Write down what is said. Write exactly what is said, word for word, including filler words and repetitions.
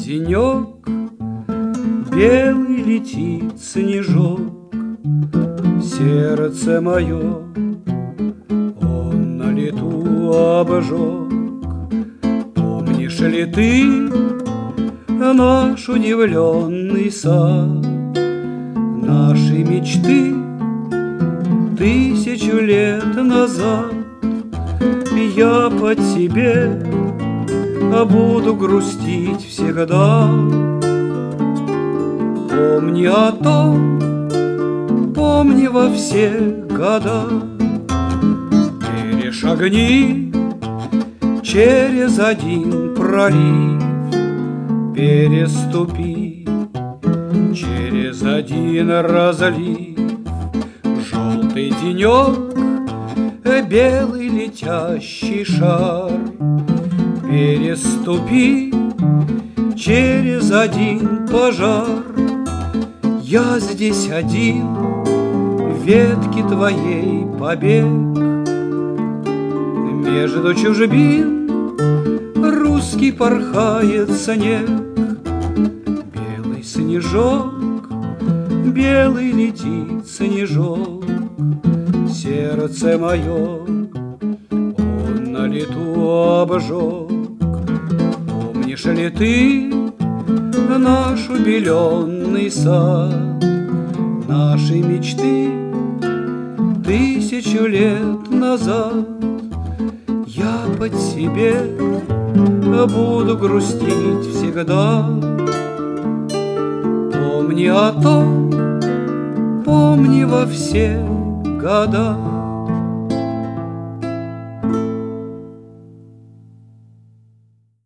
денек, белый летит снежок, сердце мое он на лету обжег. Помнишь ли ты наш удивленный сад, наши мечты тысячу лет назад? Я по тебе буду грустить всегда. Помни о том, помни во все года. Перешагни через один пролив, переступи через один разлив. Желтый денек, белый летящий шар, переступи через один пожар. Я здесь один, ветки твоей побег. Между чужбин русский порхает снег. Белый снежок, белый летит снежок, сердце мое он на лету обжег. Помнишь ли ты наш убеленный сад, наши мечты тысячу лет назад? Я по тебе буду грустить всегда. Помни о том, помни во все года.